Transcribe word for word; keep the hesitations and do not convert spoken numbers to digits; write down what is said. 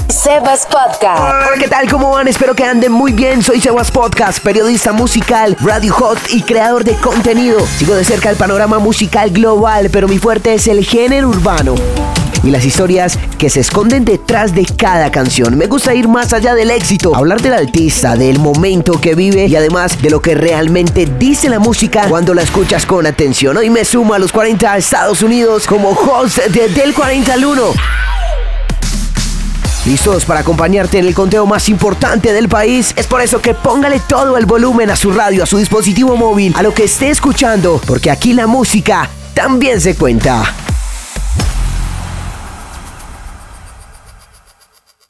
Sebas Podcast. Hola, ¿qué tal? ¿Cómo van? Espero que anden muy bien. Soy Sebas Podcast, periodista musical, radio hot y creador de contenido. Sigo de cerca el panorama musical global, pero mi fuerte es el género urbano y las historias que se esconden detrás de cada canción. Me gusta ir más allá del éxito, hablar del artista, del momento que vive y además de lo que realmente dice la música cuando la escuchas con atención. Hoy me sumo a los cuarenta Estados Unidos como host de Del cuarenta al uno. ¿Listos para acompañarte en el conteo más importante del país? Es por eso que póngale todo el volumen a su radio, a su dispositivo móvil, a lo que esté escuchando, porque aquí la música también se cuenta.